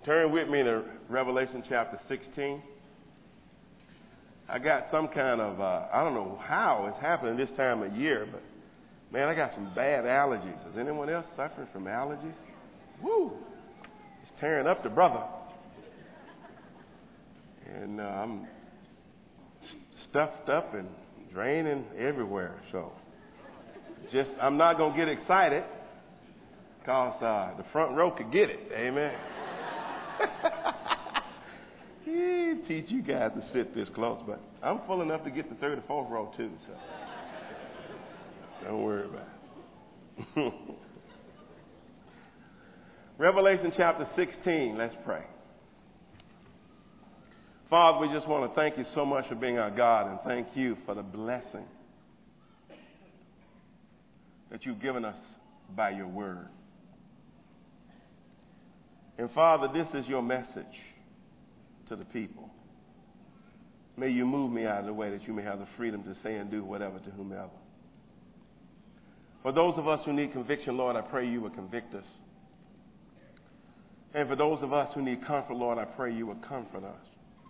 Turn with me to Revelation chapter 16. I got some kind of, I don't know how it's happening this time of year, but man, I got some bad allergies. Is anyone else suffering from allergies? Woo! It's tearing up the brother. And I'm stuffed up and draining everywhere. So I'm not going to get excited because the front row could get it. Amen. Teach you guys to sit this close, but I'm full enough to get the third or fourth row too, so don't worry about it. Revelation chapter 16, let's pray. Father, we just want to thank you so much for being our God, and thank you for the blessing that you've given us by your word. And Father, this is your message to the people. May you move me out of the way that you may have the freedom to say and do whatever to whomever. For those of us who need conviction, Lord, I pray you would convict us. And for those of us who need comfort, Lord, I pray you would comfort us.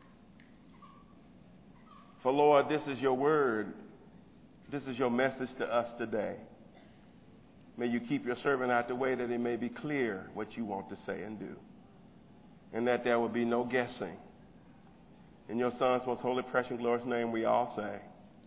For Lord, this is your word. This is your message to us today. May you keep your servant out the way that it may be clear what you want to say and do. And that there will be no guessing. In your Son's most holy, precious, glorious name, we all say,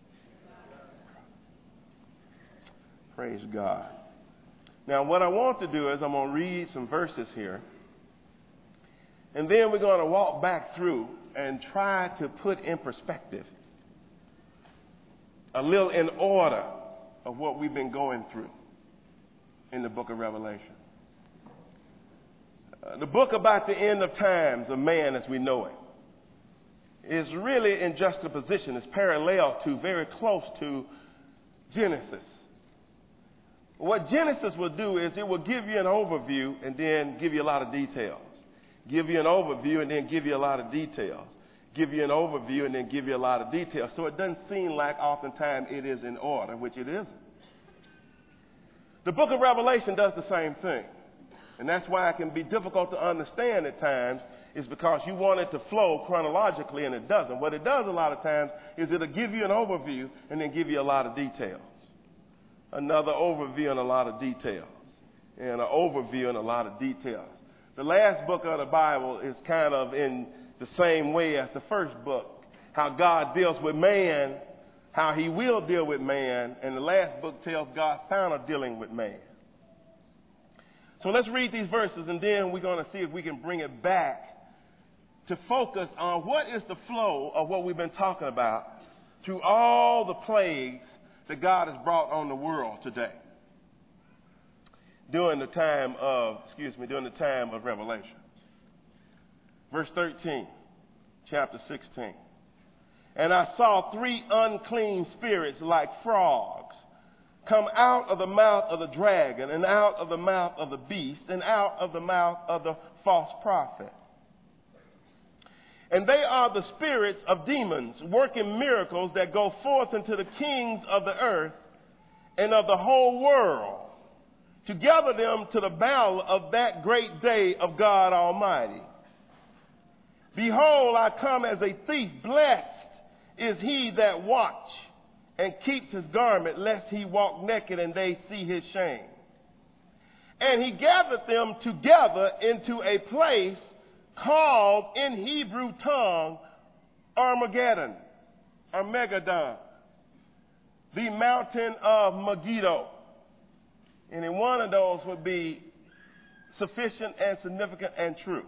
praise God. Now, what I want to do is I'm going to read some verses here. And then we're going to walk back through and try to put in perspective a little in order of what we've been going through in the book of Revelation. The book about the end of times of man as we know it is really in juxtaposition. It's parallel to, very close to Genesis. What Genesis will do is it will give you an overview and then give you a lot of details. Give you an overview and then give you a lot of details. Give you an overview and then give you a lot of details. So it doesn't seem like oftentimes it is in order, which it isn't. The book of Revelation does the same thing. And that's why it can be difficult to understand at times, is because you want it to flow chronologically and it doesn't. What it does a lot of times is it'll give you an overview and then give you a lot of details. Another overview and a lot of details. And an overview and a lot of details. The last book of the Bible is kind of in the same way as the first book. How God deals with man, how he will deal with man. And the last book tells God's final dealing with man. So let's read these verses, and then we're going to see if we can bring it back to focus on what is the flow of what we've been talking about through all the plagues that God has brought on the world today during the time of Revelation. Verse 13, chapter 16. And I saw 3 unclean spirits like frogs come out of the mouth of the dragon, and out of the mouth of the beast, and out of the mouth of the false prophet. And they are the spirits of demons, working miracles that go forth into the kings of the earth and of the whole world, to gather them to the battle of that great day of God Almighty. Behold, I come as a thief. Blessed is he that watch and keeps his garment, lest he walk naked and they see his shame. And he gathered them together into a place called in Hebrew tongue Armageddon, the mountain of Megiddo. Any one of those would be sufficient and significant and true.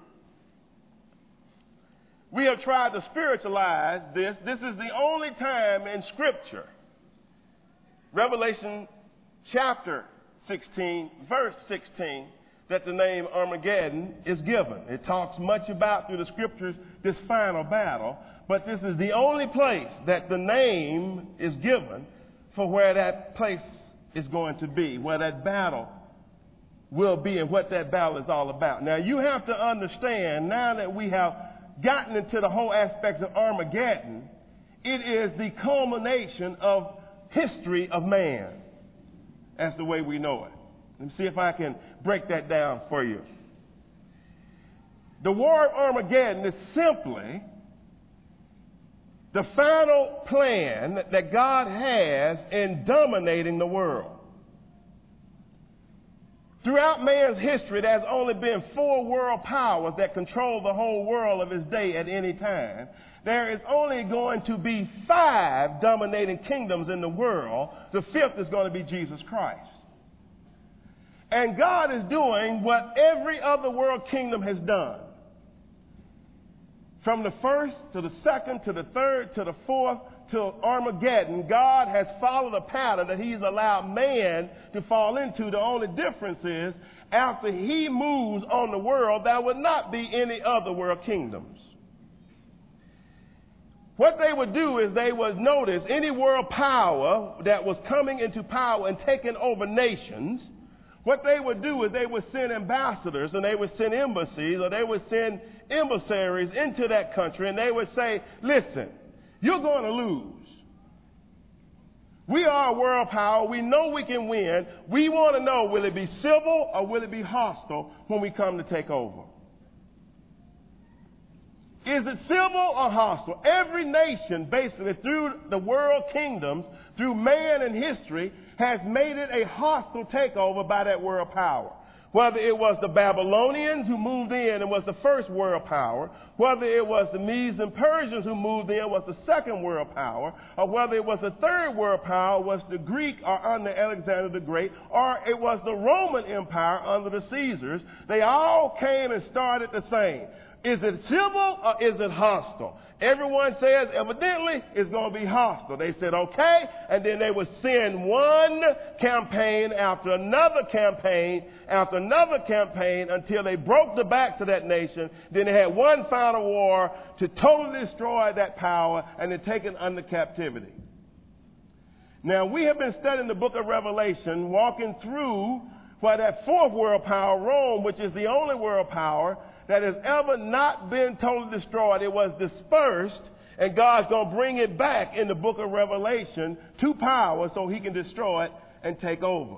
We have tried to spiritualize this. This is the only time in Scripture, Revelation chapter 16, verse 16, that the name Armageddon is given. It talks much about, through the Scriptures, this final battle, but this is the only place that the name is given for where that place is going to be, where that battle will be and what that battle is all about. Now, you have to understand, now that we have gotten into the whole aspects of Armageddon, it is the culmination of history of man, as the way we know it. Let me see if I can break that down for you. The War of Armageddon is simply the final plan that God has in dominating the world. Throughout man's history, there's only been 4 world powers that control the whole world of his day at any time. There is only going to be 5 dominating kingdoms in the world. The 5th is going to be Jesus Christ. And God is doing what every other world kingdom has done. From the first to the second to the third to the fourth to Armageddon, God has followed a pattern that he's allowed man to fall into. The only difference is after he moves on the world, there would not be any other world kingdoms. What they would do is they would notice any world power that was coming into power and taking over nations. What they would do is they would send ambassadors and they would send embassies or they would send emissaries into that country, and they would say, listen, you're going to lose. We are a world power. We know we can win. We want to know, will it be civil or will it be hostile when we come to take over? Is it civil or hostile? Every nation, basically, through the world kingdoms, through man and history, has made it a hostile takeover by that world power. Whether it was the Babylonians who moved in and was the first world power, whether it was the Medes and Persians who moved in was the second world power, or whether it was the third world power was the Greek or under Alexander the Great, or it was the Roman Empire under the Caesars, they all came and started the same. Is it civil or is it hostile? Everyone says, evidently, it's going to be hostile. They said, okay, and then they would send one campaign after another campaign after another campaign until they broke the backs of that nation. Then they had one final war to totally destroy that power and then take it under captivity. Now, we have been studying the book of Revelation, walking through where that 4th world power, Rome, which is the only world power that has ever not been totally destroyed. It was dispersed, and God's going to bring it back in the book of Revelation to power so he can destroy it and take over.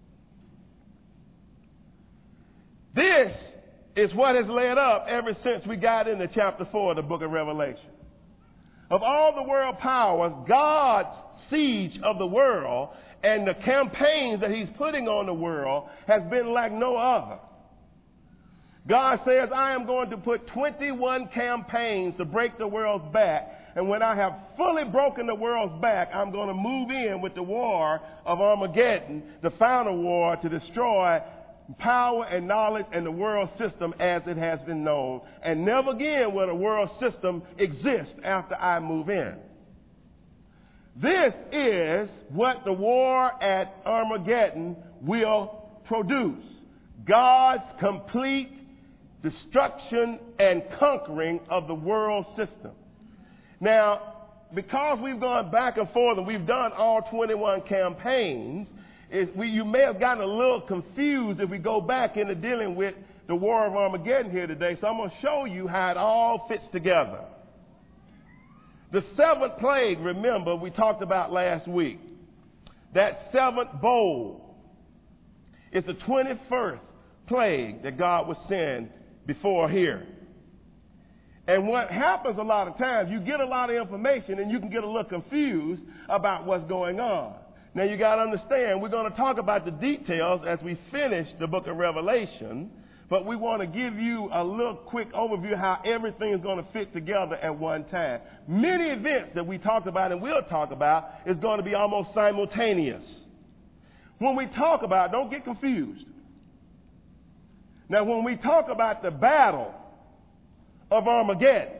This is what has led up ever since we got into chapter 4 of the book of Revelation. Of all the world powers, God's siege of the world and the campaigns that he's putting on the world has been like no other. God says, I am going to put 21 campaigns to break the world's back. And when I have fully broken the world's back, I'm going to move in with the war of Armageddon, the final war to destroy power and knowledge and the world system as it has been known. And never again will a world system exist after I move in. This is what the war at Armageddon will produce. God's complete destruction and conquering of the world system. Now, because we've gone back and forth and we've done all 21 campaigns, you may have gotten a little confused if we go back into dealing with the War of Armageddon here today. So I'm going to show you how it all fits together. The 7th plague, remember, we talked about last week. That 7th bowl is the 21st plague that God would send before here. And what happens a lot of times, you get a lot of information and you can get a little confused about what's going on. Now you got to understand, we're going to talk about the details as we finish the book of Revelation, but we want to give you a little quick overview of how everything is going to fit together at one time. Many events that we talked about and we'll talk about is going to be almost simultaneous. When we talk about, don't get confused. Now, when we talk about the battle of Armageddon,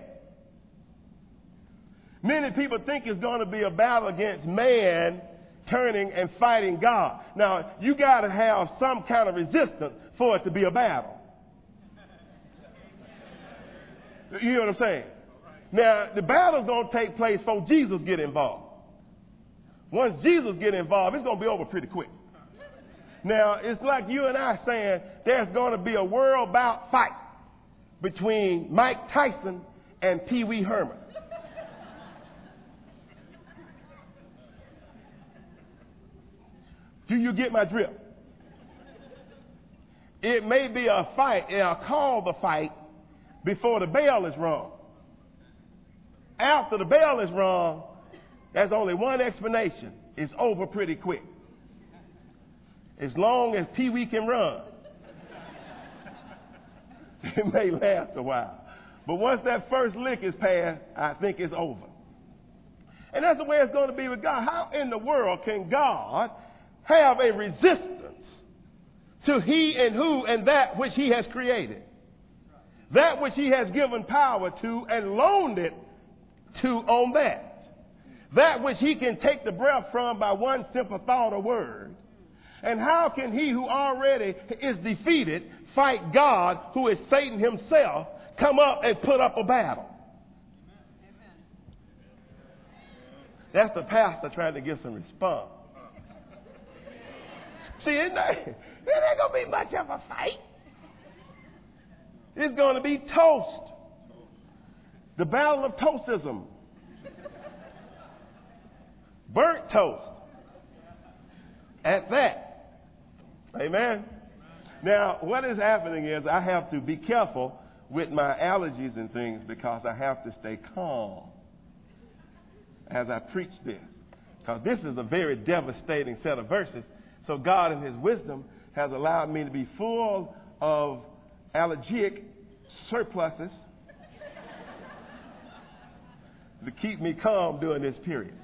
many people think it's going to be a battle against man turning and fighting God. Now, you got to have some kind of resistance for it to be a battle. You hear what I'm saying? Now, the battle's going to take place before Jesus get involved. Once Jesus get involved, it's going to be over pretty quick. Now, it's like you and I saying there's going to be a world bout fight between Mike Tyson and Pee Wee Herman. Do you get my drift? It may be a fight, and I'll call the fight before the bell is rung. After the bell is rung, there's only one explanation. It's over pretty quick. As long as Pee-wee can run. It may last a while. But once that first lick is passed, I think it's over. And that's the way it's going to be with God. How in the world can God have a resistance to he and who and that which he has created? That which he has given power to and loaned it to on that. That which he can take the breath from by one simple thought or word. And how can he who already is defeated fight God, who is Satan himself, come up and put up a battle? That's the pastor trying to get some response. See, it ain't going to be much of a fight. It's going to be toast. The battle of toastism. Burnt toast. At that. Amen. Now, what is happening is I have to be careful with my allergies and things because I have to stay calm as I preach this. Because this is a very devastating set of verses. So God in his wisdom has allowed me to be full of allergic surpluses to keep me calm during this period.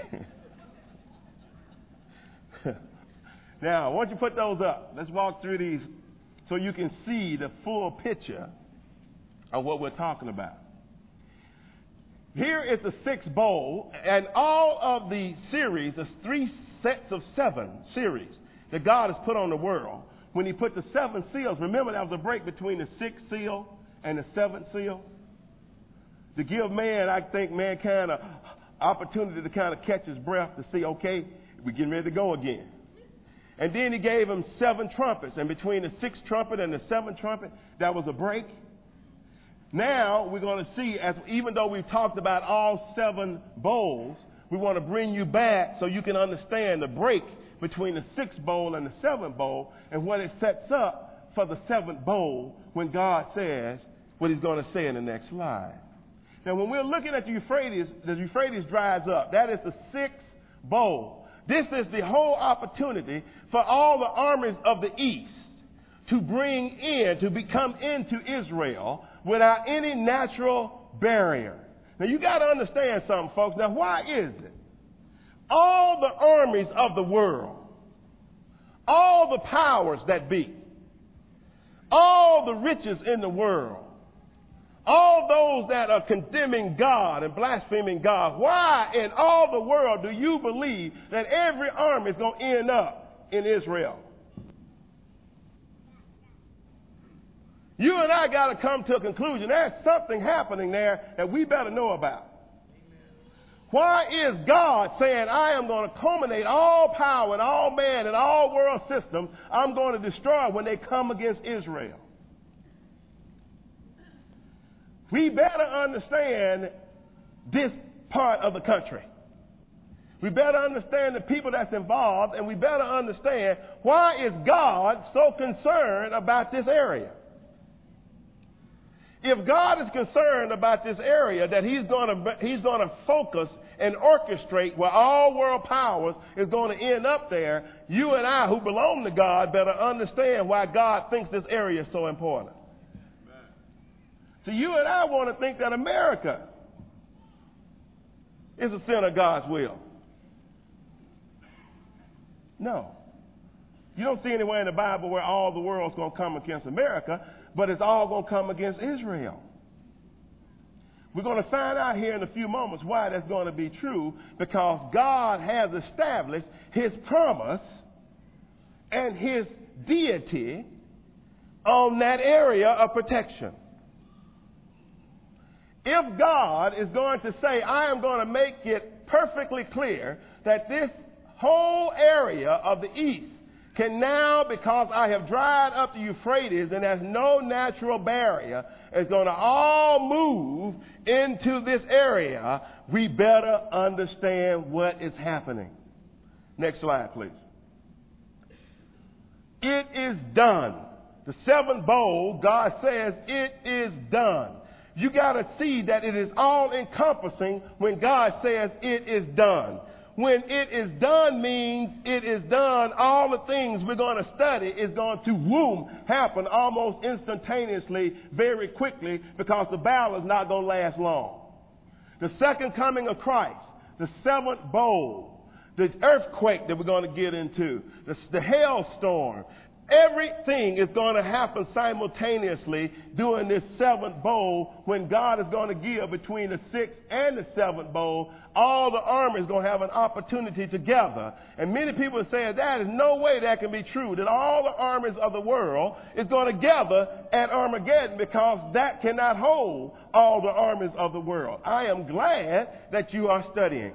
Now, why don't you put those up? Let's walk through these so you can see the full picture of what we're talking about. Here is the sixth bowl, and all of the series, there's 3 sets of 7 series that God has put on the world. When he put the 7 seals, remember there was a break between the 6th seal and the 7th seal? To give man, I think, mankind an opportunity to kind of catch his breath to see, okay, we're getting ready to go again. And then he gave him 7 trumpets. And between the 6th trumpet and the 7th trumpet, that was a break. Now we're going to see, even though we've talked about all 7 bowls, we want to bring you back so you can understand the break between the 6th bowl and the 7th bowl and what it sets up for the 7th bowl when God says what he's going to say in the next slide. Now, when we're looking at the Euphrates dries up. That is the 6th bowl. This is the whole opportunity for all the armies of the east to come into Israel without any natural barrier. Now, you got to understand something, folks. Now, why is it all the armies of the world, all the powers that be, all the riches in the world, all those that are condemning God and blaspheming God, why in all the world do you believe that every army is going to end up in Israel? You and I got to come to a conclusion. There's something happening there that we better know about. Why is God saying, I am going to culminate all power and all man and all world systems I'm going to destroy when they come against Israel? We better understand this part of the country. We better understand the people that's involved, and we better understand why is God so concerned about this area. If God is concerned about this area, that he's going to focus and orchestrate where all world powers is going to end up there, you and I who belong to God better understand why God thinks this area is so important. So you and I want to think that America is the center of God's will. No. You don't see anywhere in the Bible where all the world's going to come against America, but it's all going to come against Israel. We're going to find out here in a few moments why that's going to be true, because God has established his promise and his deity on that area of protection. If God is going to say, I am going to make it perfectly clear that this whole area of the east can now, because I have dried up the Euphrates and there's no natural barrier, is going to all move into this area, we better understand what is happening. Next slide, please. It is done. the seventh bowl, God says, it is done. You got to see that it is all encompassing when God says it is done. When it is done means it is done. All the things we're going to study is going to happen almost instantaneously, very quickly, because the battle is not going to last long. The second coming of Christ, the seventh bowl, the earthquake that we're going to get into, the hailstorm, everything is going to happen simultaneously during this seventh bowl when God is going to give between the sixth and the seventh bowl. All the army is going to have an opportunity together. And many people say that is no way that can be true, that all the armies of the world is going to gather at Armageddon, because that cannot hold all the armies of the world. I am glad that you are studying.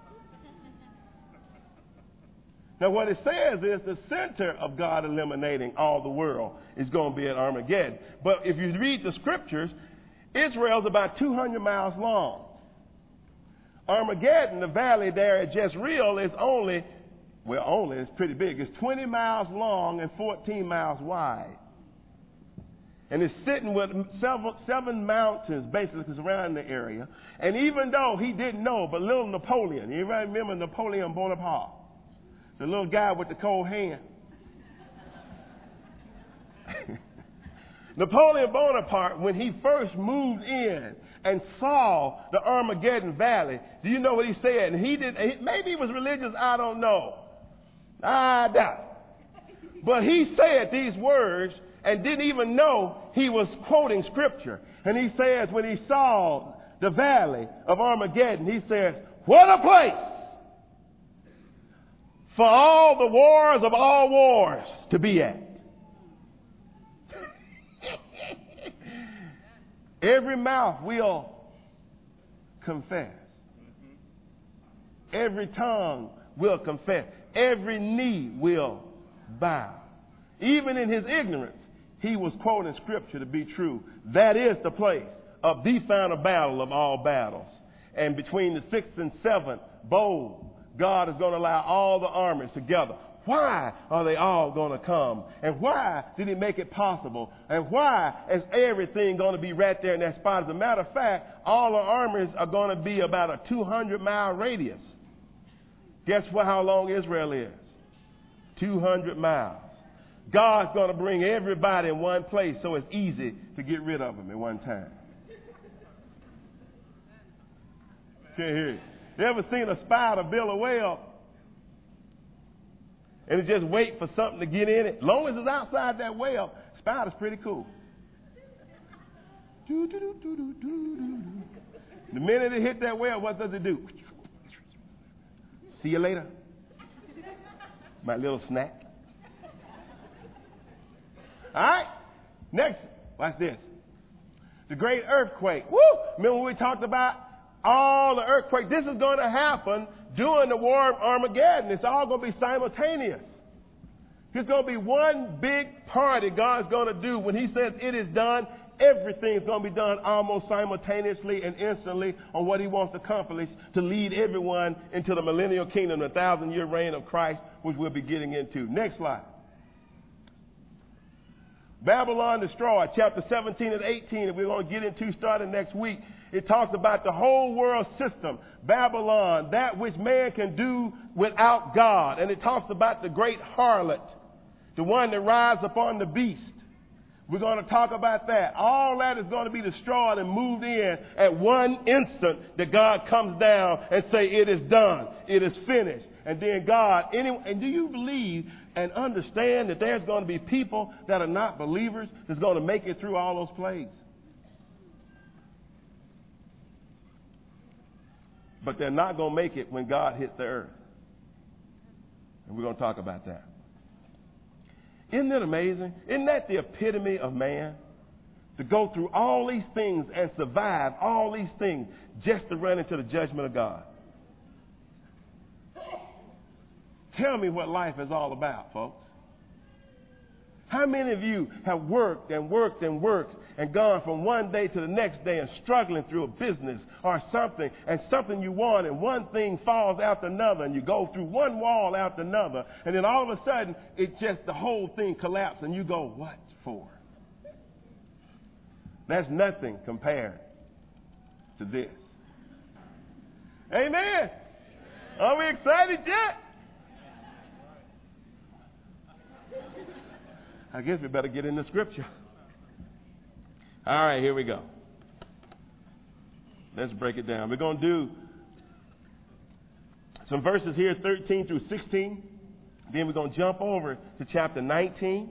Now, what it says is the center of God eliminating all the world is going to be at Armageddon. But if you read the scriptures, Israel's about 200 miles long. Armageddon, the valley there at Jezreel, is it's pretty big. It's 20 miles long and 14 miles wide. And it's sitting with seven mountains basically surrounding the area. And even though he didn't know, but little Napoleon, you remember Napoleon Bonaparte? The little guy with the cold hand. Napoleon Bonaparte, when he first moved in and saw the Armageddon Valley, do you know what he said? And maybe he was religious, I don't know. I doubt it. But he said these words and didn't even know he was quoting scripture. And he says, when he saw the valley of Armageddon, he says, what a place for all the wars of all wars to be at. Every mouth will confess. Every tongue will confess. Every knee will bow. Even in his ignorance, he was quoting scripture to be true. That is the place of the final battle of all battles. And between the sixth and seventh bowl, God is going to allow all the armies together. Why are they all going to come? And why did he make it possible? And why is everything going to be right there in that spot? As a matter of fact, all the armies are going to be about a 200-mile radius. Guess how long Israel is? 200 miles. God's going to bring everybody in one place so it's easy to get rid of them at one time. Can't hear you. You ever seen a spider build a web? And it just wait for something to get in it. As long as it's outside that web, spider's pretty cool. The minute it hit that web, what does it do? See you later. My little snack. All right. Next, watch this. The great earthquake. Woo! Remember when we talked about all the earthquakes? This is going to happen during the war of Armageddon. It's all going to be simultaneous. There's going to be one big party God's going to do. When he says it is done, everything's going to be done almost simultaneously and instantly on what he wants to accomplish to lead everyone into the millennial kingdom, the 1,000-year reign of Christ, which we'll be getting into. Next slide. Babylon destroyed, chapter 17 and 18, that we're going to get into starting next week. It talks about the whole world system, Babylon, that which man can do without God. And it talks about the great harlot, the one that rides upon the beast. We're going to talk about that. All that is going to be destroyed and moved in at one instant that God comes down and say, it is done. It is finished. And then God, and do you believe and understand that there's going to be people that are not believers that's going to make it through all those plagues? But they're not going to make it when God hits the earth. And we're going to talk about that. Isn't it amazing? Isn't that the epitome of man? To go through all these things and survive all these things just to run into the judgment of God. Tell me what life is all about, folks. How many of you have worked and worked and worked and gone from one day to the next day and struggling through a business or something, and something you want, and one thing falls after another, and you go through one wall after another, and then all of a sudden, the whole thing collapses, and you go, what for. That's nothing compared to this. Amen. Are we excited yet? I guess we better get in the scripture. All right, here we go. Let's break it down. We're going to do some verses here, 13 through 16. Then we're going to jump over to chapter 19.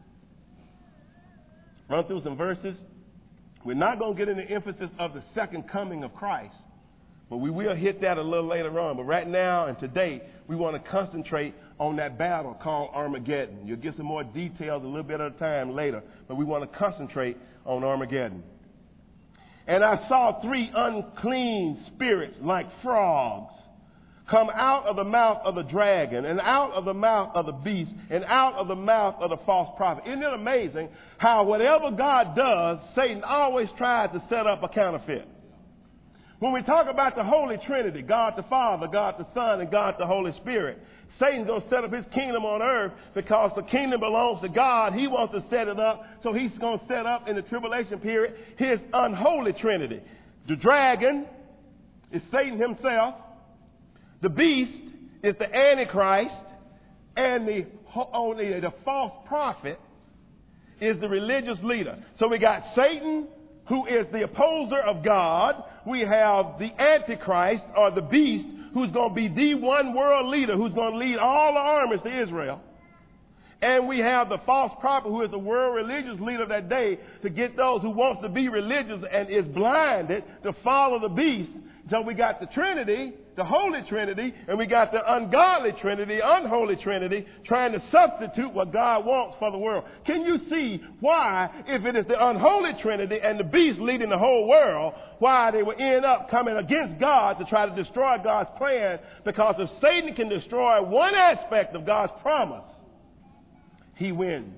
Run through some verses. We're not going to get into emphasis of the second coming of Christ, but we will hit that a little later on. But right now and today, we want to concentrate on that battle called Armageddon. You'll get some more details a little bit at a time later, but we want to concentrate on Armageddon. And I saw 3 unclean spirits like frogs come out of the mouth of the dragon, and out of the mouth of the beast, and out of the mouth of the false prophet. Isn't it amazing how whatever God does, Satan always tries to set up a counterfeit? When we talk about the Holy Trinity, God the Father, God the Son, and God the Holy Spirit, Satan's going to set up his kingdom on earth because the kingdom belongs to God. He wants to set it up, so he's going to set up in the tribulation period his unholy Trinity. The dragon is Satan himself. The beast is the Antichrist, and the false prophet is the religious leader. So we got Satan, who is the opposer of God. We have the Antichrist, or the beast, who's going to be the one world leader, who's going to lead all the armies to Israel. And we have the false prophet, who is the world religious leader of that day, to get those who wants to be religious and is blinded to follow the beast. So we got the Trinity, the Holy Trinity, and we got the ungodly Trinity, unholy Trinity, trying to substitute what God wants for the world. Can you see why, if it is the unholy Trinity and the beast leading the whole world, why they will end up coming against God to try to destroy God's plan? Because if Satan can destroy one aspect of God's promise, he wins.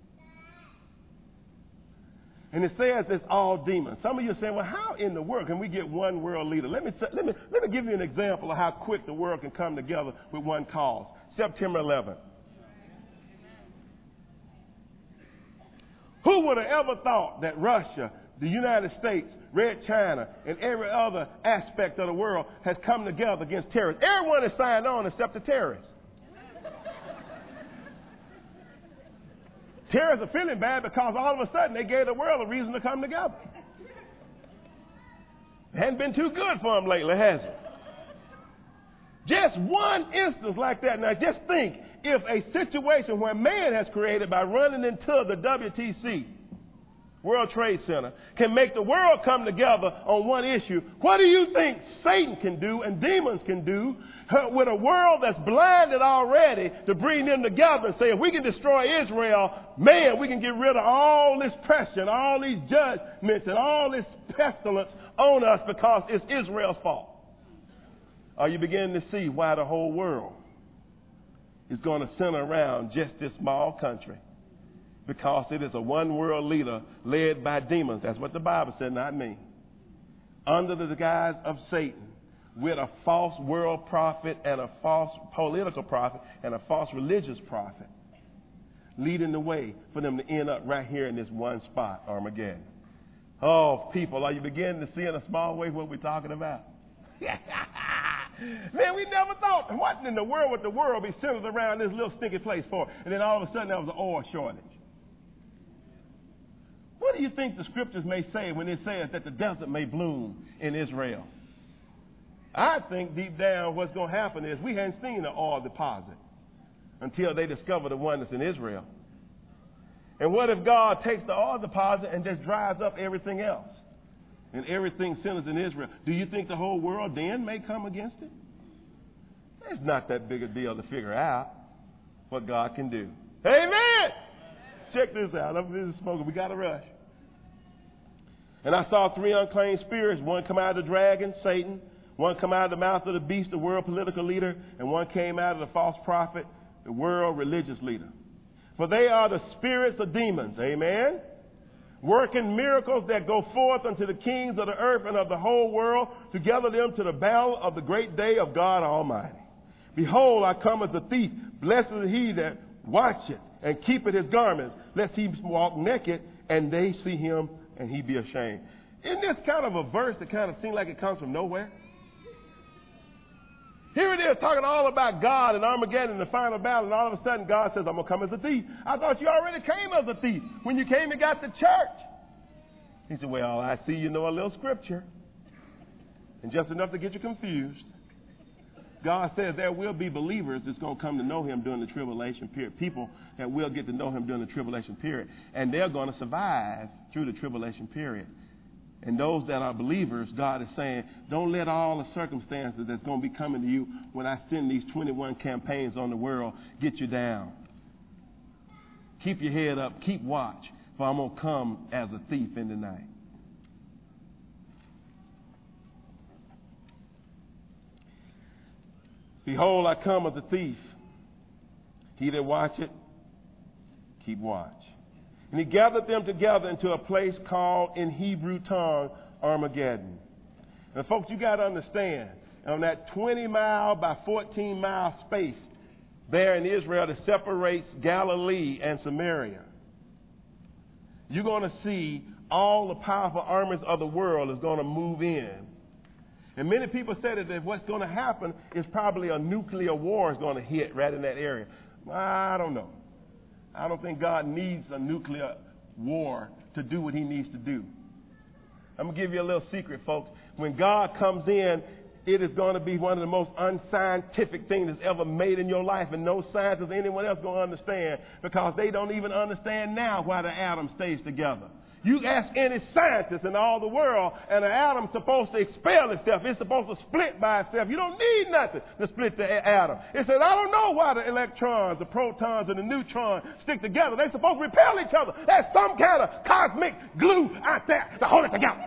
And it says it's all demons. Some of you are saying, well, how in the world can we get one world leader? Let me give you an example of how quick the world can come together with one cause. September 11th. Who would have ever thought that Russia, the United States, Red China, and every other aspect of the world has come together against terrorists? Everyone has signed on except the terrorists. Terrorists are feeling bad because all of a sudden they gave the world a reason to come together. It hasn't been too good for them lately, has it? Just one instance like that. Now just think if a situation where man has created by running into the WTC, World Trade Center, can make the world come together on one issue, what do you think Satan can do and demons can do with a world that's blinded already to bring them together and say, if we can destroy Israel, man, we can get rid of all this pressure and all these judgments and all this pestilence on us because it's Israel's fault? Are you beginning to see why the whole world is going to center around just this small country? Because it is a one world leader led by demons. That's what the Bible said, not me. Under the guise of Satan, with a false world prophet and a false political prophet and a false religious prophet, leading the way for them to end up right here in this one spot, Armageddon. Oh, people, are you beginning to see in a small way what we're talking about? Man, we never thought, what in the world would the world be centered around this little stinky place for? And then all of a sudden there was an oil shortage. What do you think the scriptures may say when it says that the desert may bloom in Israel? I think deep down what's going to happen is we hadn't seen an oil deposit until they discover the one that's in Israel. And what if God takes the oil deposit and just dries up everything else? And everything centers in Israel. Do you think the whole world then may come against it? It's not that big a deal to figure out what God can do. Amen! Check this out. I'm smoking. We got to rush. And I saw 3 unclean spirits. One come out of the dragon, Satan. One come out of the mouth of the beast, the world political leader. And one came out of the false prophet, the world religious leader. For they are the spirits of demons. Amen? Working miracles that go forth unto the kings of the earth and of the whole world, to gather them to the battle of the great day of God Almighty. Behold, I come as a thief. Blessed is he that Watch it and keep it his garment, lest he walk naked and they see him and he be ashamed. Isn't this kind of a verse that kind of seems like it comes from nowhere? Here it is talking all about God and Armageddon and the final battle, and all of a sudden God says, I'm going to come as a thief. I thought you already came as a thief when you came and got the church. He said, well, I see you know a little scripture, and just enough to get you confused. God says there will be believers that's going to come to know him during the tribulation period, people that will get to know him during the tribulation period, and they're going to survive through the tribulation period. And those that are believers, God is saying, don't let all the circumstances that's going to be coming to you when I send these 21 campaigns on the world get you down. Keep your head up. Keep watch, for I'm going to come as a thief in the night. Behold, I come as a thief. He that watcheth, keep watch. And he gathered them together into a place called in Hebrew tongue Armageddon. And folks, you got to understand, on that 20-mile by 14-mile space there in Israel that separates Galilee and Samaria, you're going to see all the powerful armies of the world is going to move in. And many people said that what's going to happen is probably a nuclear war is going to hit right in that area. I don't know. I don't think God needs a nuclear war to do what he needs to do. I'm going to give you a little secret, folks. When God comes in, it is going to be one of the most unscientific things that's ever made in your life, and no scientist or anyone else going to understand, because they don't even understand now why the atom stays together. You ask any scientist in all the world, and an atom's supposed to expel itself. It's supposed to split by itself. You don't need nothing to split the atom. It says, I don't know why the electrons, the protons, and the neutrons stick together. They're supposed to repel each other. There's some kind of cosmic glue out there to hold it together.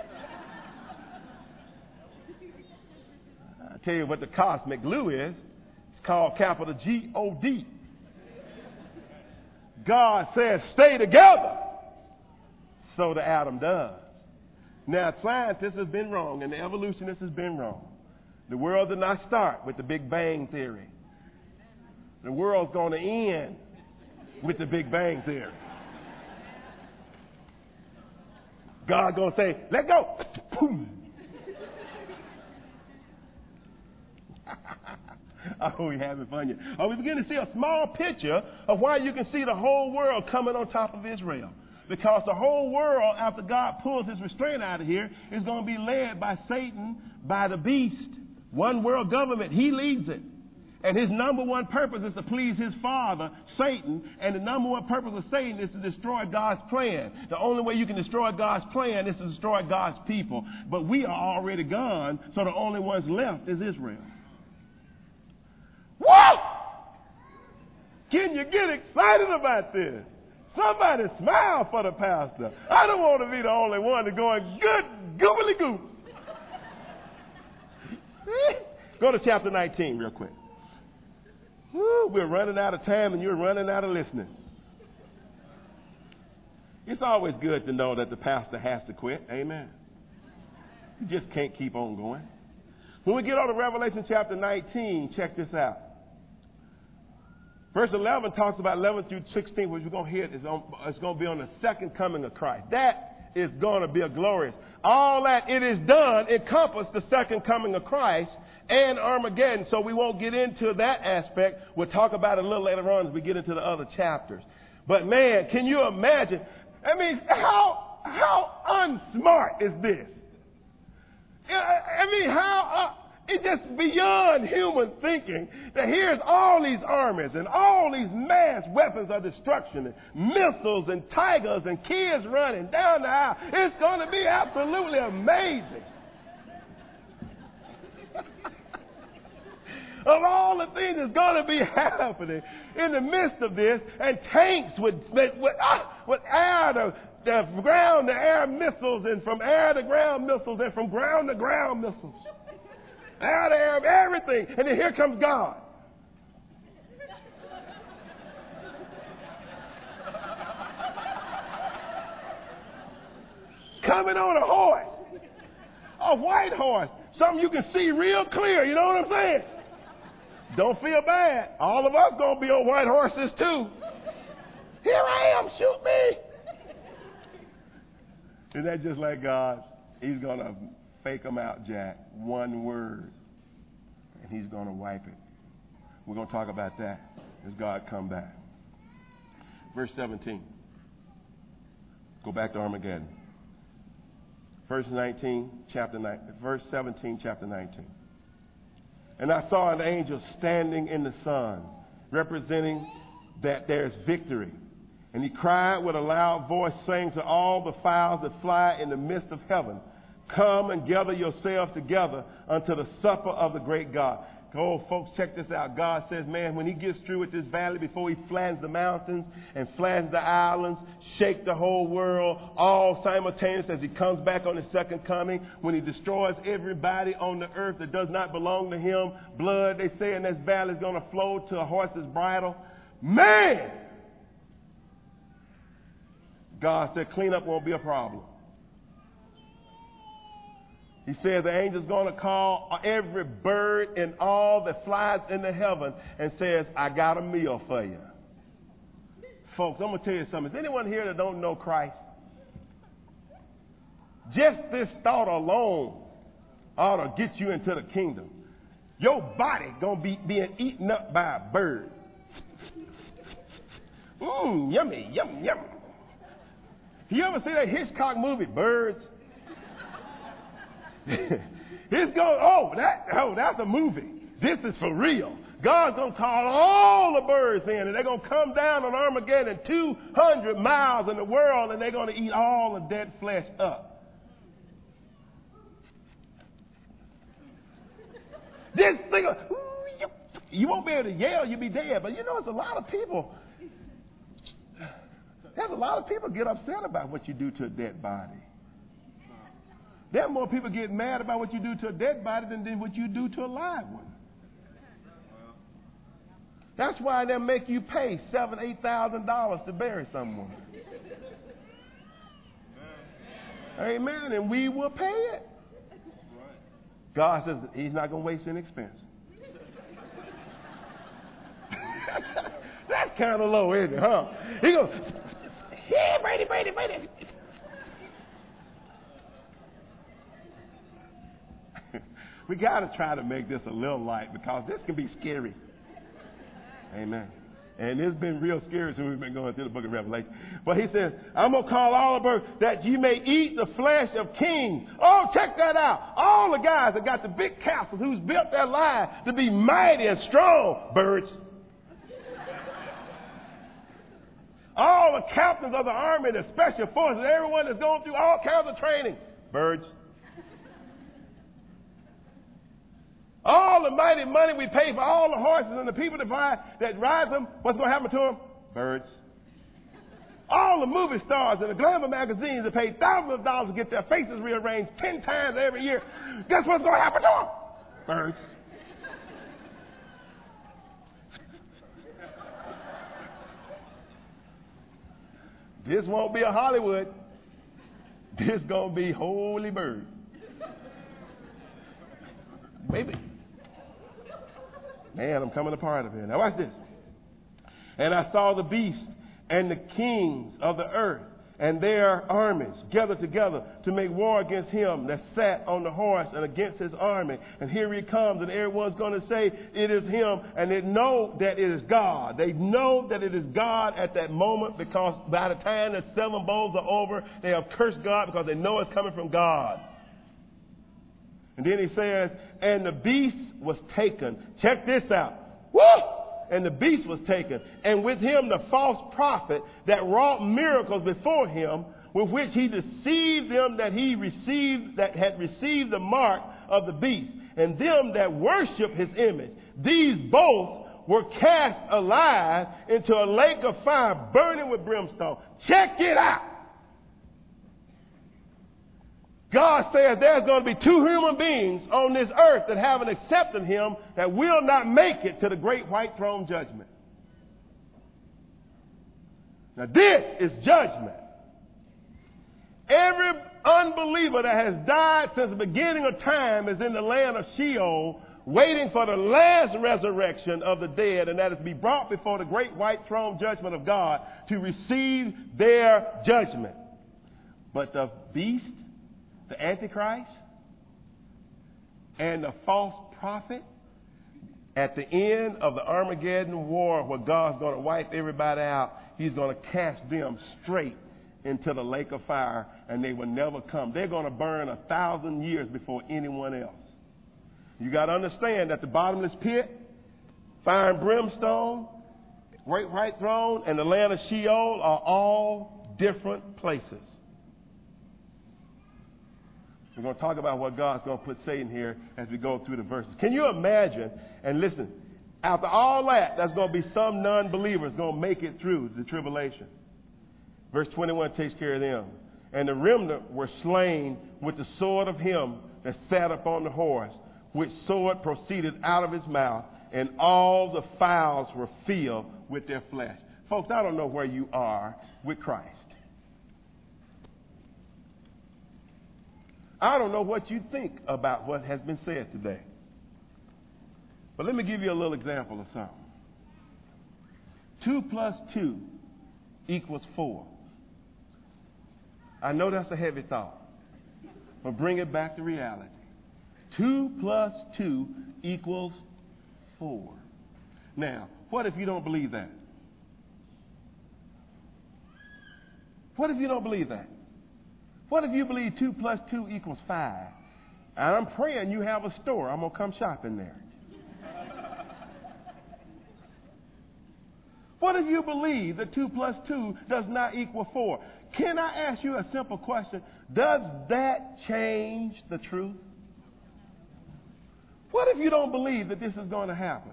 I tell you what the cosmic glue is. It's called capital G-O-D. God says, stay together. So the atom does. Now, scientists have been wrong, and the evolutionists have been wrong. The world did not start with the Big Bang Theory. The world's going to end with the Big Bang Theory. God's going to say, let go. Boom. Oh, we're having fun here. We begin to see a small picture of why you can see the whole world coming on top of Israel. Because the whole world, after God pulls his restraint out of here, is going to be led by Satan, by the beast. One world government, he leads it. And his number one purpose is to please his father, Satan. And the number one purpose of Satan is to destroy God's plan. The only way you can destroy God's plan is to destroy God's people. But we are already gone, so the only ones left is Israel. Woo! Can you get excited about this? Somebody smile for the pastor. I don't want to be the only one that's going, good goobly goop. Go to chapter 19 real quick. Woo, we're running out of time and you're running out of listening. It's always good to know that the pastor has to quit. Amen. You just can't keep on going. When we get on to Revelation chapter 19, check this out. Verse 11 talks about 11 through 16, which we're going to hear. It's going to be on the second coming of Christ. That is going to be a glorious. All that it is done encompass the second coming of Christ and Armageddon. So we won't get into that aspect. We'll talk about it a little later on as we get into the other chapters. But man, can you imagine? I mean, how unsmart is this? I mean, it's just beyond human thinking that here's all these armies and all these mass weapons of destruction and missiles and tigers and kids running down the aisle. It's going to be absolutely amazing. Of all the things that's going to be happening in the midst of this, and tanks with air to ground to air missiles, and from air to ground missiles, and from ground to ground missiles. Air to air, everything. And then here comes God. Coming on a horse. A white horse. Something you can see real clear. You know what I'm saying? Don't feel bad. All of us going to be on white horses too. Here I am, shoot me. Isn't that just like God? He's going to fake them out, Jack. One word. And he's going to wipe it. We're going to talk about that as God come back. Verse 17. Go back to Armageddon. Verse 17, chapter 19. And I saw an angel standing in the sun, representing that there's victory. And he cried with a loud voice, saying to all the fowls that fly in the midst of heaven, come and gather yourselves together unto the supper of the great God. Oh, folks, check this out. God says, man, when he gets through with this valley, before he flattens the mountains and flattens the islands, shake the whole world, all simultaneous as he comes back on his second coming, when he destroys everybody on the earth that does not belong to him, blood, they say, in this valley is going to flow to a horse's bridle. Man! God said, cleanup won't be a problem. He says the angel's going to call every bird and all that flies into heaven and says, I got a meal for you. Folks, I'm going to tell you something. Is anyone here that don't know Christ? Just this thought alone ought to get you into the kingdom. Your body going to be being eaten up by a bird. Yummy, yum, yum. You ever see that Hitchcock movie, Birds? It's going, that's a movie. This is for real. God's going to call all the birds in, and they're going to come down on Armageddon 200 miles in the world, and they're going to eat all the dead flesh up. This thing, you won't be able to yell, you'll be dead. But you know, there's a lot of people get upset about what you do to a dead body. There are more people get mad about what you do to a dead body than what you do to a live one. That's why they make you pay $7,000, $8,000 to bury someone. Amen. And we will pay it. God says he's not going to waste any expense. That's kind of low, isn't it, huh? He goes, yeah, Brady. We got to try to make this a little light because this can be scary. Amen. And it's been real scary since we've been going through the book of Revelation. But he says, I'm going to call all the birds that you may eat the flesh of kings. Oh, check that out. All the guys that got the big castles who's built their lives to be mighty and strong, birds. All the captains of the army, the special forces, everyone that's going through all kinds of training, birds. All the mighty money we pay for all the horses and the people that ride them, what's going to happen to them? Birds. All the movie stars and the glamour magazines that pay thousands of dollars to get their faces rearranged 10 times every year. Guess what's going to happen to them? Birds. This won't be a Hollywood. This going to be holy bird. Maybe. Man, I'm coming apart of here. Now watch this. And I saw the beast and the kings of the earth and their armies gathered together to make war against him that sat on the horse and against his army. And here he comes, and everyone's going to say it is him, and they know that it is God. They know that it is God at that moment, because by the time the 7 bowls are over, they have cursed God because they know it's coming from God. And then he says, and the beast was taken. Check this out. Woo! And the beast was taken, and with him the false prophet that wrought miracles before him, with which he deceived them that had received the mark of the beast, and them that worship his image. These both were cast alive into a lake of fire burning with brimstone. Check it out. God says there's going to be 2 human beings on this earth that haven't accepted him that will not make it to the great white throne judgment. Now this is judgment. Every unbeliever that has died since the beginning of time is in the land of Sheol, waiting for the last resurrection of the dead, and that is to be brought before the great white throne judgment of God to receive their judgment. But the beast, the Antichrist, and the false prophet, at the end of the Armageddon war, where God's going to wipe everybody out, he's going to cast them straight into the lake of fire, and they will never come. They're going to burn 1,000 years before anyone else. You got to understand that the bottomless pit, fire and brimstone, great white throne, and the land of Sheol are all different places. We're going to talk about what God's going to put Satan here as we go through the verses. Can you imagine, and listen, after all that, there's going to be some non-believers going to make it through the tribulation. Verse 21 takes care of them. And the remnant were slain with the sword of him that sat upon the horse, which sword proceeded out of his mouth, and all the fowls were filled with their flesh. Folks, I don't know where you are with Christ. I don't know what you think about what has been said today. But let me give you a little example of something. 2 plus 2 equals 4. I know that's a heavy thought, but bring it back to reality. 2 plus 2 equals 4. Now, what if you don't believe that? What if you don't believe that? What if you believe 2 plus 2 equals 5? And I'm praying you have a store. I'm going to come shopping there. What if you believe that 2 plus 2 does not equal 4? Can I ask you a simple question? Does that change the truth? What if you don't believe that this is going to happen?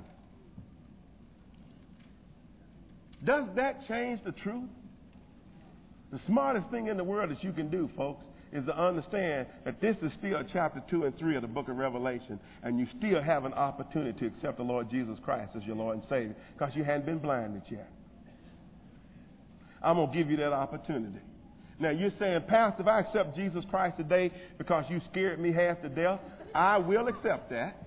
Does that change the truth? The smartest thing in the world that you can do, folks, is to understand that this is still chapter 2 and 3 of the book of Revelation, and you still have an opportunity to accept the Lord Jesus Christ as your Lord and Savior, because you hadn't been blinded yet. I'm going to give you that opportunity. Now, you're saying, Pastor, if I accept Jesus Christ today because you scared me half to death, I will accept that.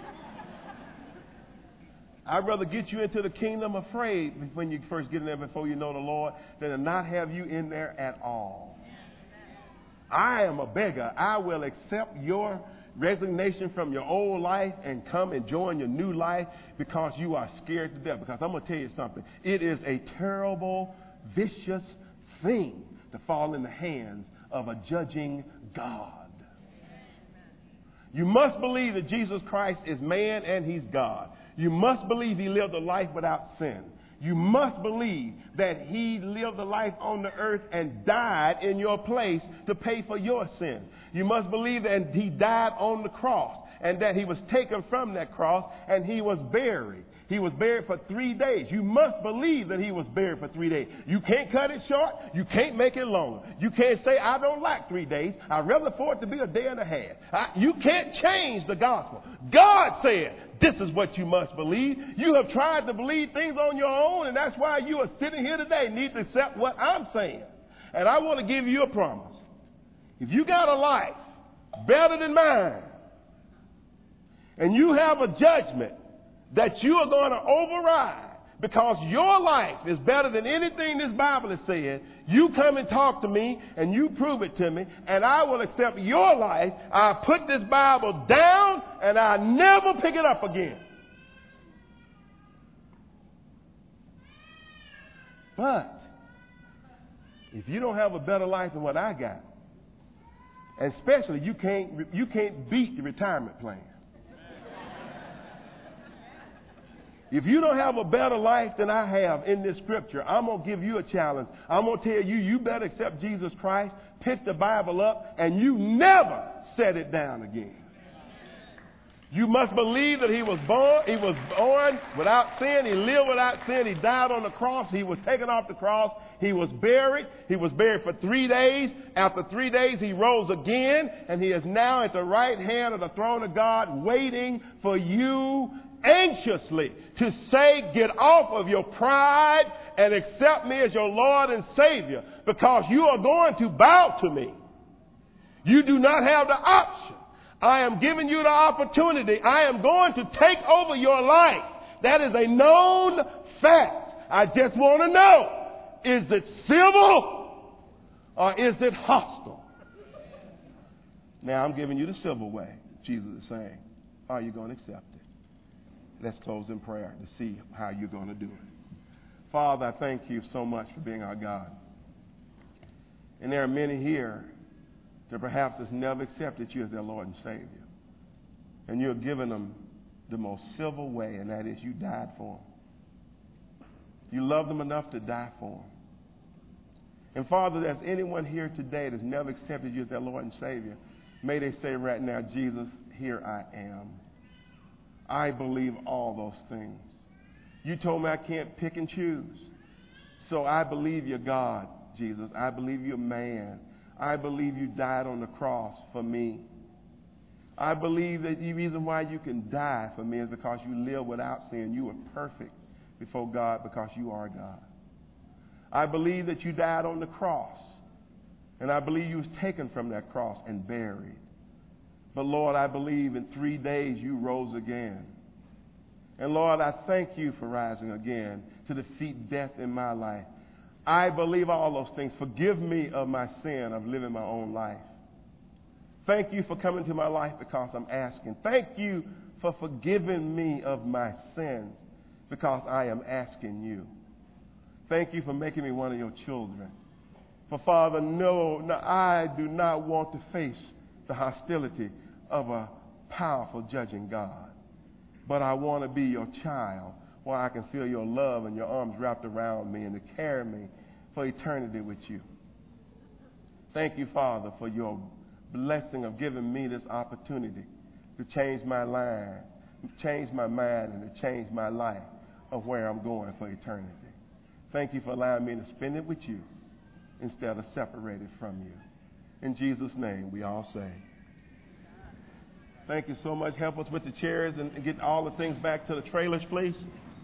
I'd rather get you into the kingdom afraid when you first get in there before you know the Lord than to not have you in there at all. I am a beggar. I will accept your resignation from your old life and come and join your new life because you are scared to death. Because I'm going to tell you something. It is a terrible, vicious thing to fall in the hands of a judging God. You must believe that Jesus Christ is man and he's God. You must believe he lived a life without sin. You must believe that he lived a life on the earth and died in your place to pay for your sin. You must believe that he died on the cross and that he was taken from that cross and he was buried. He was buried for 3 days. You must believe that he was buried for 3 days. You can't cut it short. You can't make it longer. You can't say, I don't like 3 days. I'd rather for it to be a day and a half. You can't change the gospel. God said, this is what you must believe. You have tried to believe things on your own, and that's why you are sitting here today. Need to accept what I'm saying. And I want to give you a promise. If you got a life better than mine, and you have a judgment that you are going to override because your life is better than anything this Bible has said, you come and talk to me and you prove it to me, and I will accept your life. I put this Bible down and I never pick it up again. But if you don't have a better life than what I got, and especially you can't beat the retirement plan. If you don't have a better life than I have in this scripture, I'm going to give you a challenge. I'm going to tell you, you better accept Jesus Christ, pick the Bible up, and you never set it down again. You must believe that he was born without sin. He lived without sin. He died on the cross. He was taken off the cross. He was buried. He was buried for 3 days. After 3 days, he rose again, and he is now at the right hand of the throne of God, waiting for you anxiously to say, get off of your pride and accept me as your Lord and Savior, because you are going to bow to me. You do not have the option I am giving you the opportunity. I am going to take over your life. That is a known fact. I just want to know, is it civil or is it hostile? Now I'm giving you the civil way, Jesus is saying. Are you going to accept it? Let's close in prayer to see how you're going to do it. Father, I thank you so much for being our God. And there are many here that perhaps has never accepted you as their Lord and Savior. And you're giving them the most civil way, and that is you died for them. You love them enough to die for them. And Father, there's anyone here today that's never accepted you as their Lord and Savior, may they say right now, Jesus, here I am. I believe all those things. You told me I can't pick and choose. So I believe you're God, Jesus. I believe you're man. I believe you died on the cross for me. I believe that the reason why you can die for me is because you live without sin. You were perfect before God because you are God. I believe that you died on the cross. And I believe you was taken from that cross and buried. But Lord, I believe in 3 days you rose again. And Lord, I thank you for rising again to defeat death in my life. I believe all those things. Forgive me of my sin of living my own life. Thank you for coming to my life because I'm asking. Thank you for forgiving me of my sins because I am asking you. Thank you for making me one of your children. For Father, no, I do not want to face the hostility of a powerful judging God. But I want to be your child where I can feel your love and your arms wrapped around me and to carry me for eternity with you. Thank you, Father, for your blessing of giving me this opportunity to change my mind, change my mind, and to change my life of where I'm going for eternity. Thank you for allowing me to spend it with you instead of separated from you. In Jesus' name, we all say. Thank you so much. Help us with the chairs and get all the things back to the trailers, please.